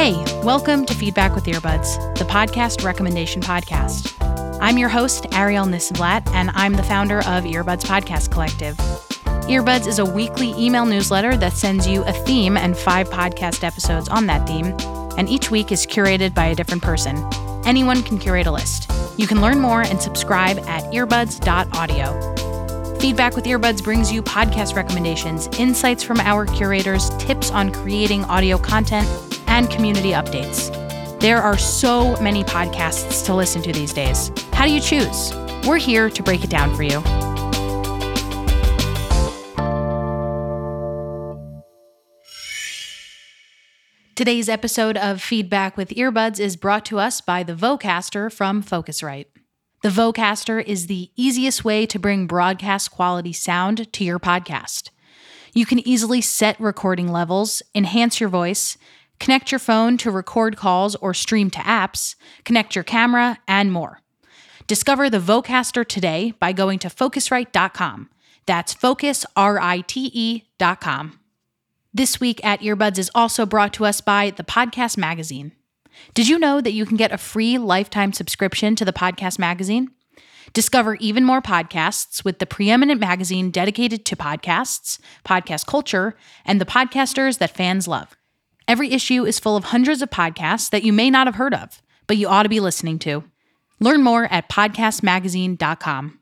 Hey, welcome to Feedback with Earbuds, the podcast recommendation podcast. I'm your host, Ariel Nissenblatt, and I'm the founder of Earbuds Podcast Collective. Earbuds is a weekly email newsletter that sends you a theme and 5 podcast episodes on that theme, and each week is curated by a different person. Anyone can curate a list. You can learn more and subscribe at earbuds.audio. Feedback with Earbuds brings you podcast recommendations, insights from our curators, tips on creating audio content, and community updates. There are so many podcasts to listen to these days. How do you choose? We're here to break it down for you. Today's episode of Feedback with Earbuds is brought to us by the Vocaster from Focusrite. The Vocaster is the easiest way to bring broadcast quality sound to your podcast. You can easily set recording levels, enhance your voice, connect your phone to record calls or stream to apps, connect your camera, and more. Discover the Vocaster today by going to Focusrite.com. That's Focusrite.com. This week at Earbuds is also brought to us by the Podcast Magazine. Did you know that you can get a free lifetime subscription to the Podcast Magazine? Discover even more podcasts with the preeminent magazine dedicated to podcasts, podcast culture, and the podcasters that fans love. Every issue is full of hundreds of podcasts that you may not have heard of, but you ought to be listening to. Learn more at podcastmagazine.com.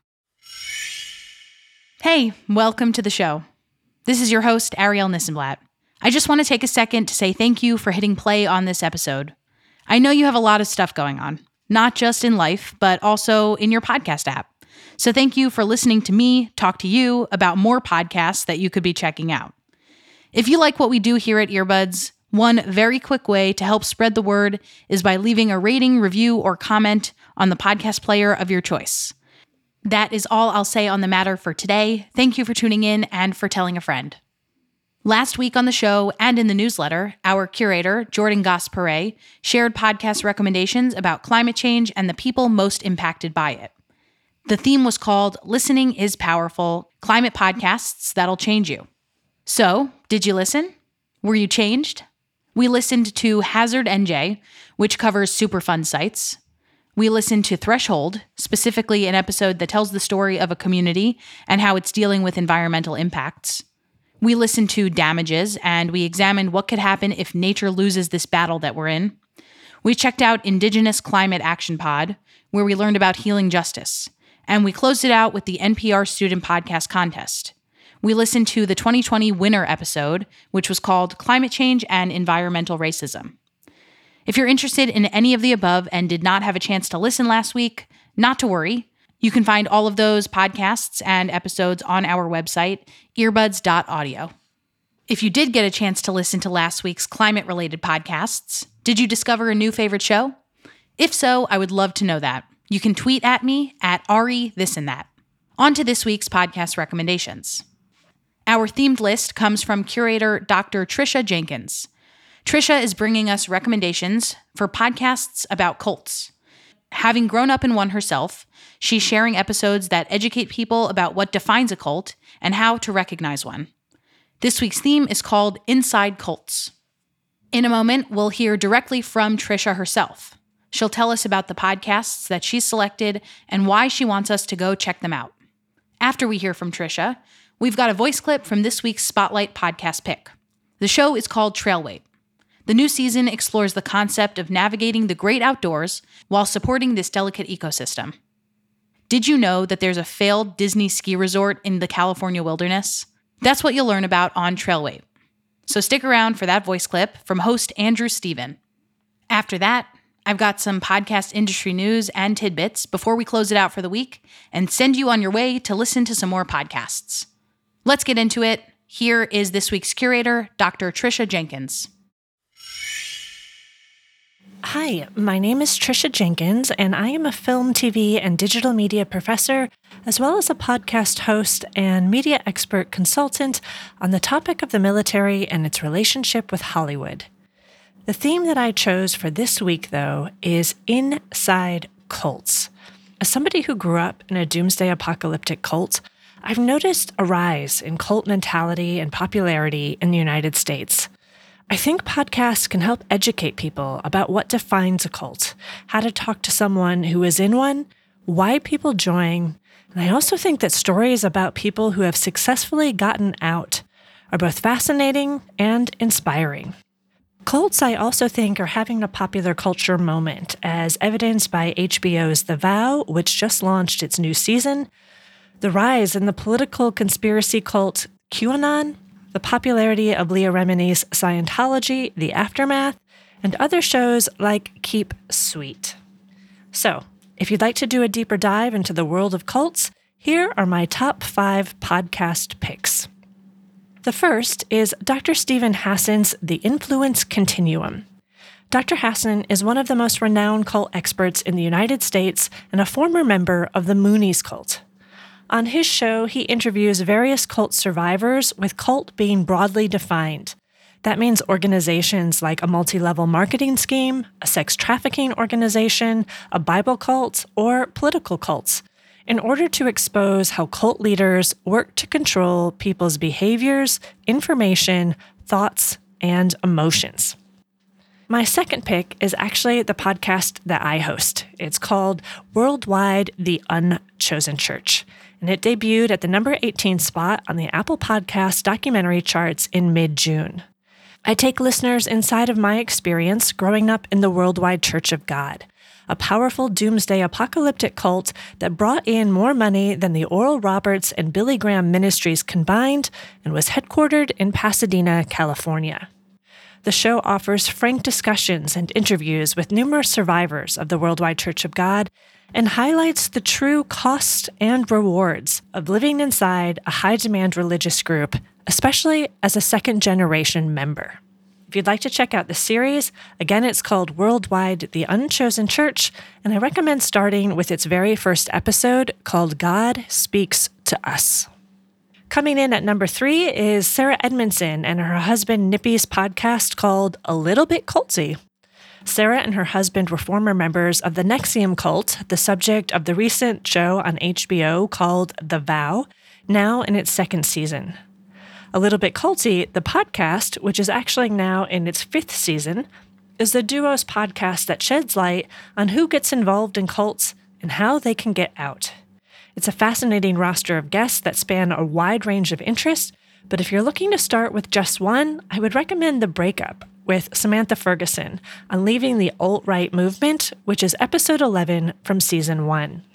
Hey, welcome to the show. This is your host, Ariel Nissenblatt. I just want to take a second to say thank you for hitting play on this episode. I know you have a lot of stuff going on, not just in life, but also in your podcast app. So thank you for listening to me talk to you about more podcasts that you could be checking out. If you like what we do here at Earbuds, one very quick way to help spread the word is by leaving a rating, review, or comment on the podcast player of your choice. That is all I'll say on the matter for today. Thank you for tuning in and for telling a friend. Last week on the show and in the newsletter, our curator, Jordan Goss-Perret, shared podcast recommendations about climate change and the people most impacted by it. The theme was called Listening is Powerful, Climate Podcasts That'll Change You. So, did you listen? Were you changed? We listened to Hazard NJ, which covers Superfund sites. We listened to Threshold, specifically an episode that tells the story of a community and how it's dealing with environmental impacts. We listened to Damages, and we examined what could happen if nature loses this battle that we're in. We checked out Indigenous Climate Action Pod, where we learned about healing justice. And we closed it out with the NPR Student Podcast Contest. We listened to the 2020 winner episode, which was called Climate Change and Environmental Racism. If you're interested in any of the above and did not have a chance to listen last week, not to worry. You can find all of those podcasts and episodes on our website, earbuds.audio. If you did get a chance to listen to last week's climate-related podcasts, did you discover a new favorite show? If so, I would love to know that. You can tweet at me at AriThisAndThat. On to this week's podcast recommendations. Our themed list comes from curator Dr. Trisha Jenkins. Trisha is bringing us recommendations for podcasts about cults. Having grown up in one herself, she's sharing episodes that educate people about what defines a cult and how to recognize one. This week's theme is called Inside Cults. In a moment, we'll hear directly from Trisha herself. She'll tell us about the podcasts that she's selected and why she wants us to go check them out. After we hear from Trisha, we've got a voice clip from this week's Spotlight podcast pick. The show is called Trailwait. The new season explores the concept of navigating the great outdoors while supporting this delicate ecosystem. Did you know that there's a failed Disney ski resort in the California wilderness? That's what you'll learn about on Trailwait. So stick around for that voice clip from host Andrew Steven. After that, I've got some podcast industry news and tidbits before we close it out for the week and send you on your way to listen to some more podcasts. Let's get into it. Here is this week's curator, Dr. Trisha Jenkins. Hi, my name is Trisha Jenkins, and I am a film, TV, and digital media professor, as well as a podcast host and media expert consultant on the topic of the military and its relationship with Hollywood. The theme that I chose for this week, though, is Inside Cults. As somebody who grew up in a doomsday apocalyptic cult, I've noticed a rise in cult mentality and popularity in the United States. I think podcasts can help educate people about what defines a cult, how to talk to someone who is in one, why people join, and I also think that stories about people who have successfully gotten out are both fascinating and inspiring. Cults, I also think, are having a popular culture moment, as evidenced by HBO's The Vow, which just launched its new season, the rise in the political conspiracy cult QAnon, the popularity of Leah Remini's Scientology, The Aftermath, and other shows like Keep Sweet. So, if you'd like to do a deeper dive into the world of cults, here are my top 5 podcast picks. The first is Dr. Steven Hassan's The Influence Continuum. Dr. Hassan is one of the most renowned cult experts in the United States and a former member of the Moonies cult. On his show, he interviews various cult survivors, with cult being broadly defined. That means organizations like a multi-level marketing scheme, a sex trafficking organization, a Bible cult, or political cults, in order to expose how cult leaders work to control people's behaviors, information, thoughts, and emotions. My second pick is actually the podcast that I host. It's called Worldwide: The Unchosen Church, and it debuted at the number 18 spot on the Apple Podcast documentary charts in mid-June. I take listeners inside of my experience growing up in the Worldwide Church of God, a powerful doomsday apocalyptic cult that brought in more money than the Oral Roberts and Billy Graham ministries combined and was headquartered in Pasadena, California. The show offers frank discussions and interviews with numerous survivors of the Worldwide Church of God and highlights the true costs and rewards of living inside a high-demand religious group, especially as a second-generation member. If you'd like to check out the series, again, it's called Worldwide: The Unchosen Church, and I recommend starting with its very first episode called God Speaks to Us. Coming in at number 3 is Sarah Edmondson and her husband Nippy's podcast called A Little Bit Cultsy. Sarah and her husband were former members of the NXIVM cult, the subject of the recent show on HBO called The Vow, now in its 2nd season. A Little Bit Cultsy, the podcast, which is actually now in its 5th season, is the duo's podcast that sheds light on who gets involved in cults and how they can get out. It's a fascinating roster of guests that span a wide range of interests, but if you're looking to start with just one, I would recommend The Breakup with Samantha Ferguson on leaving the alt-right movement, which is episode 11 from season 1.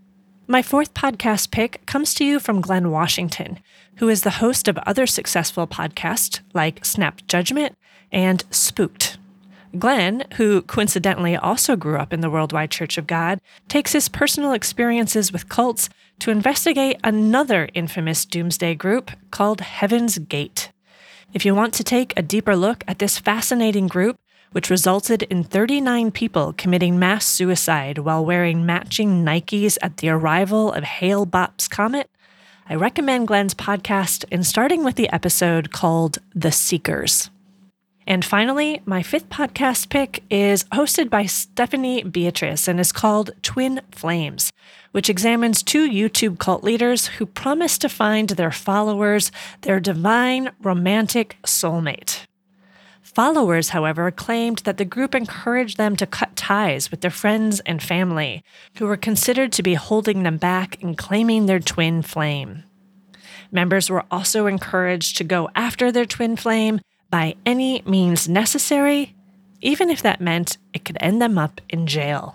My 4th podcast pick comes to you from Glenn Washington, who is the host of other successful podcasts like Snap Judgment and Spooked. Glenn, who coincidentally also grew up in the Worldwide Church of God, takes his personal experiences with cults to investigate another infamous doomsday group called Heaven's Gate. If you want to take a deeper look at this fascinating group, which resulted in 39 people committing mass suicide while wearing matching Nikes at the arrival of Hale-Bopp's comet, I recommend Glenn's podcast, and starting with the episode called The Seekers. And finally, my 5th podcast pick is hosted by Stephanie Beatrice and is called Twin Flames, which examines 2 YouTube cult leaders who promise to find their followers their divine romantic soulmate. Followers, however, claimed that the group encouraged them to cut ties with their friends and family, who were considered to be holding them back in claiming their twin flame. Members were also encouraged to go after their twin flame by any means necessary, even if that meant it could end them up in jail.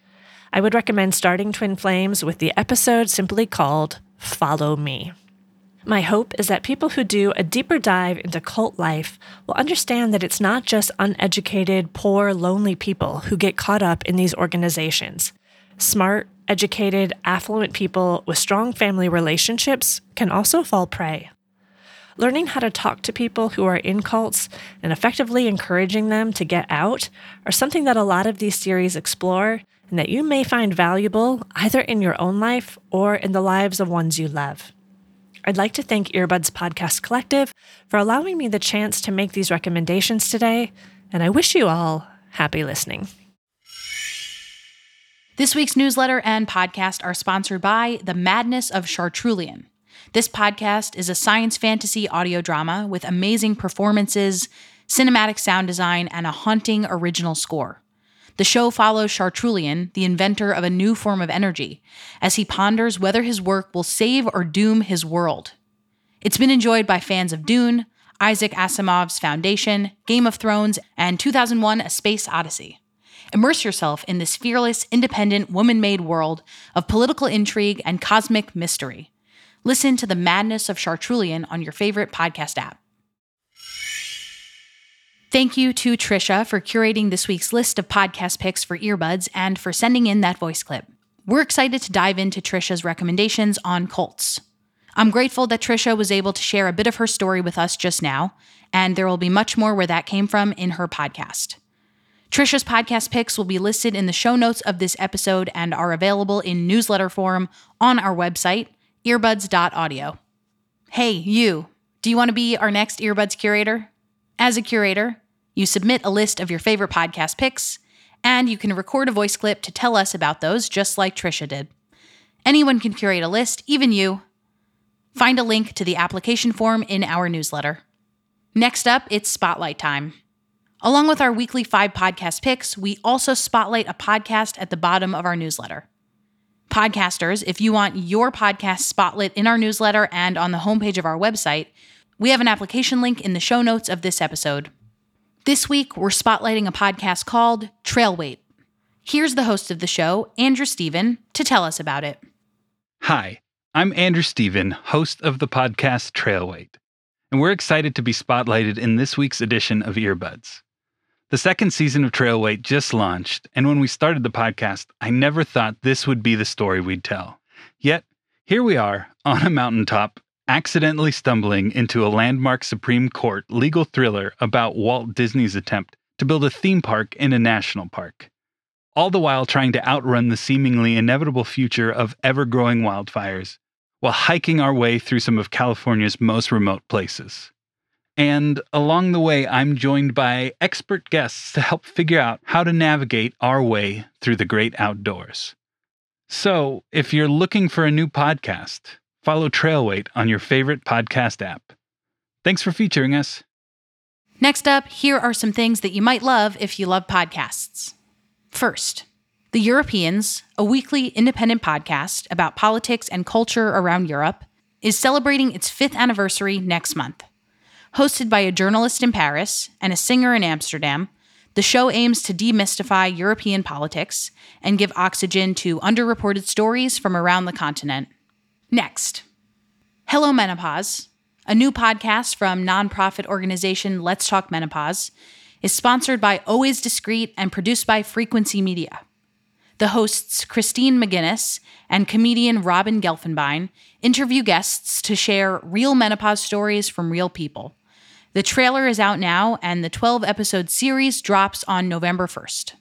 I would recommend starting Twin Flames with the episode simply called Follow Me. My hope is that people who do a deeper dive into cult life will understand that it's not just uneducated, poor, lonely people who get caught up in these organizations. Smart, educated, affluent people with strong family relationships can also fall prey. Learning how to talk to people who are in cults and effectively encouraging them to get out are something that a lot of these series explore and that you may find valuable either in your own life or in the lives of ones you love. I'd like to thank Earbuds Podcast Collective for allowing me the chance to make these recommendations today, and I wish you all happy listening. This week's newsletter and podcast are sponsored by The Madness of Chartrulian. This podcast is a science fantasy audio drama with amazing performances, cinematic sound design, and a haunting original score. The show follows Chartrulian, the inventor of a new form of energy, as he ponders whether his work will save or doom his world. It's been enjoyed by fans of Dune, Isaac Asimov's Foundation, Game of Thrones, and 2001: A Space Odyssey. Immerse yourself in this fearless, independent, woman-made world of political intrigue and cosmic mystery. Listen to the madness of Chartrulian on your favorite podcast app. Thank you to Trisha for curating this week's list of podcast picks for earbuds and for sending in that voice clip. We're excited to dive into Trisha's recommendations on cults. I'm grateful that Trisha was able to share a bit of her story with us just now, and there will be much more where that came from in her podcast. Trisha's podcast picks will be listed in the show notes of this episode and are available in newsletter form on our website, earbuds.audio. Hey, you, do you want to be our next Earbuds curator? As a curator, you submit a list of your favorite podcast picks, and you can record a voice clip to tell us about those, just like Trisha did. Anyone can curate a list, even you. Find a link to the application form in our newsletter. Next up, it's Spotlight time. Along with our weekly 5 podcast picks, we also spotlight a podcast at the bottom of our newsletter. Podcasters, if you want your podcast spotlit in our newsletter and on the homepage of our website, we have an application link in the show notes of this episode. This week, we're spotlighting a podcast called Trailweight. Here's the host of the show, Andrew Steven, to tell us about it. Hi, I'm Andrew Steven, host of the podcast Trailweight, and we're excited to be spotlighted in this week's edition of Earbuds. The second season of Trailweight just launched, and when we started the podcast, I never thought this would be the story we'd tell. Yet, here we are, on a mountaintop, accidentally stumbling into a landmark Supreme Court legal thriller about Walt Disney's attempt to build a theme park in a national park, all the while trying to outrun the seemingly inevitable future of ever-growing wildfires, while hiking our way through some of California's most remote places. And along the way, I'm joined by expert guests to help figure out how to navigate our way through the great outdoors. So, if you're looking for a new podcast, follow Trailweight on your favorite podcast app. Thanks for featuring us. Next up, here are some things that you might love if you love podcasts. First, The Europeans, a weekly independent podcast about politics and culture around Europe, is celebrating its 5th anniversary next month. Hosted by a journalist in Paris and a singer in Amsterdam, the show aims to demystify European politics and give oxygen to underreported stories from around the continent. Next, Hello Menopause, a new podcast from nonprofit organization Let's Talk Menopause, is sponsored by Always Discreet and produced by Frequency Media. The hosts Christine McGuinness and comedian Robin Gelfenbein interview guests to share real menopause stories from real people. The trailer is out now, and the 12-episode series drops on November 1st.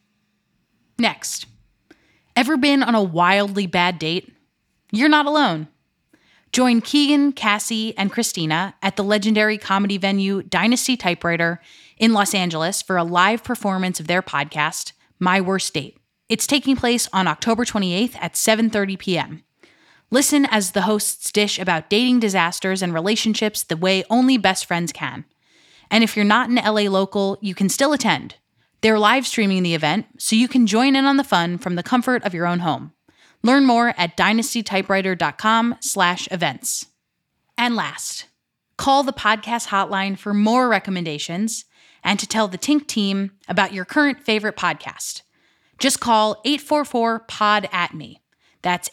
Next, ever been on a wildly bad date? You're not alone. Join Keegan, Cassie, and Christina at the legendary comedy venue Dynasty Typewriter in Los Angeles for a live performance of their podcast, My Worst Date. It's taking place on October 28th at 7:30 p.m. Listen as the hosts dish about dating disasters and relationships the way only best friends can. And if you're not an LA local, you can still attend. They're live streaming the event, so you can join in on the fun from the comfort of your own home. Learn more at dynastytypewriter.com/events. And last, call the podcast hotline for more recommendations and to tell the Tink team about your current favorite podcast. Just call 844-POD-AT-ME. That's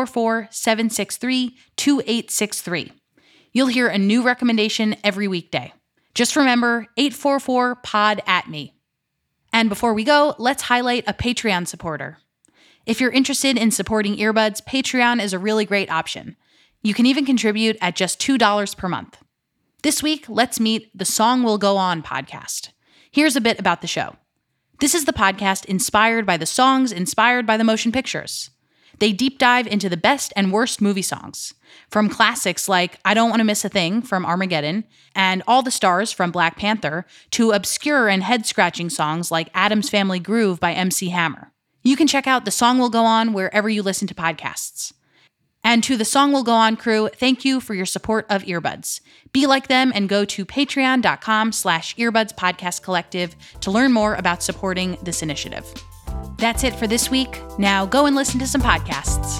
844-763-2863. You'll hear a new recommendation every weekday. Just remember, 844-POD-AT-ME. And before we go, let's highlight a Patreon supporter. If you're interested in supporting Earbuds, Patreon is a really great option. You can even contribute at just $2 per month. This week, let's meet the Song Will Go On podcast. Here's a bit about the show. This is the podcast inspired by the songs inspired by the motion pictures. They deep dive into the best and worst movie songs, from classics like I Don't Want to Miss a Thing from Armageddon and All the Stars from Black Panther to obscure and head-scratching songs like Addams Family Groove by MC Hammer. You can check out The Song Will Go On wherever you listen to podcasts. And to the Song Will Go On crew, thank you for your support of Earbuds. Be like them and go to patreon.com/Earbuds Podcast Collective to learn more about supporting this initiative. That's it for this week. Now go and listen to some podcasts.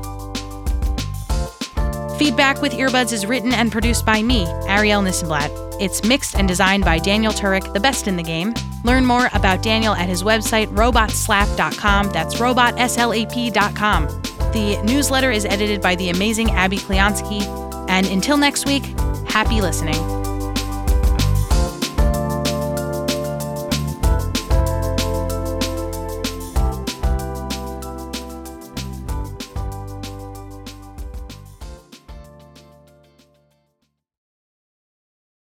Feedback with Earbuds is written and produced by me, Ariel Nissenblatt. It's mixed and designed by Daniel Turek, the best in the game. Learn more about Daniel at his website, robotslap.com. That's robotslap.com. The newsletter is edited by the amazing Abby Kleonsky. And until next week, happy listening.